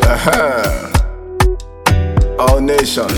All nation.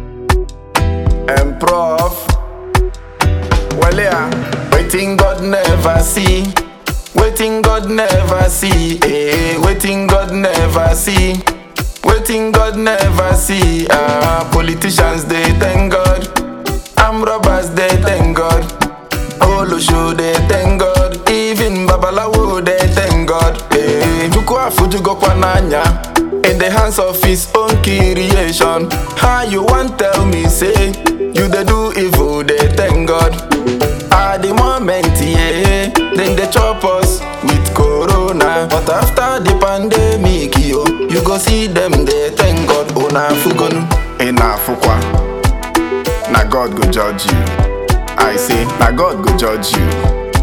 And prof. Well, yeah. Waiting God never see. Waiting God never see. Waiting God never see. Waiting God never see. Politicians they thank God. Armed robbers they thank God. Olosho they thank God. Even Babalawo they thank God. Juku afuju go kwananya. In the hands of his own creation. How you want tell me say you they do evil they thank God. At the moment yeah, then they chop us with corona. But after the pandemic yo, you go see them they thank God. Ona fugonu ena fukwa. Na God go judge you. I say na God go judge you.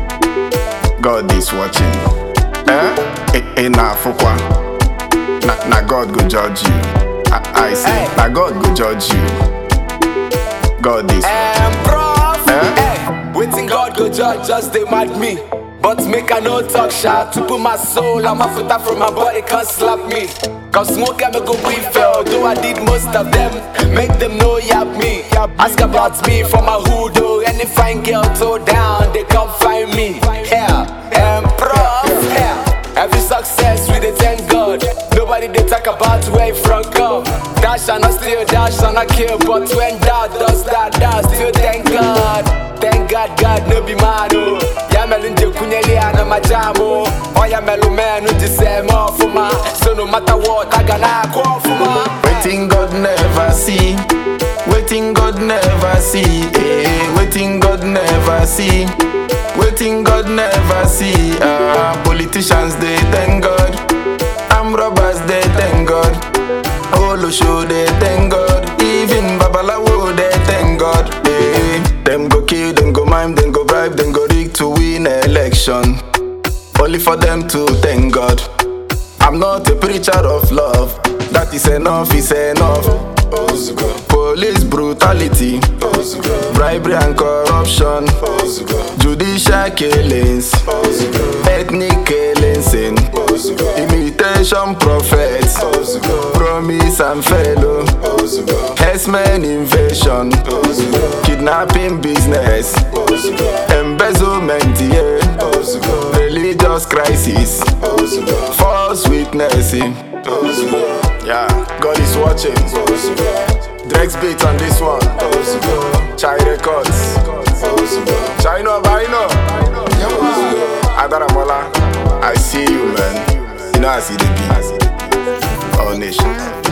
God is watching. Ena fukwa. Na God go judge you. I say na God go judge you. God is watching. Waiting God go judge, just they mad me. But make I no talk sharp. To put my soul and my foot out from my body can't slap me. Cause smoke and me go breathe fell. Though I did most of them, make them know yap me. Ask about me from my hood or any fine girl toe down, they come find me. And prof, every success we dey thank God. Nobody they talk about where from come. Dash and I still dash and I kill. But when that does that, still thank God. Thank God, God no be man oh. Ya melunje kunyeli ana majamo. Oh ya melu menu jise mo fuma. So no matter what, I gonna call fuma. Waiting God never see. Waiting God never see. Waiting God never see. Waiting God never see. Politicians they thank God. Armed robbers they thank God. Olosho they thank God. Even Babalawo they thank God. Them go kill, them go mime, them go bribe, them go rig to win election. Only for them to thank God. I'm not a preacher of love. That is enough, is enough. Police brutality, bribery and corruption, judicial killings, ethnic cleansing, imitation prophets, promise and fellow, herdsmen invasion, kidnapping business, embezzlement, yeah, religious crisis, false witnessing. Yeah, God is watching. Drex beat on this one. Chai Records. Chino Baino. Adaramola. I see you, man. You know I see the beat. All nations.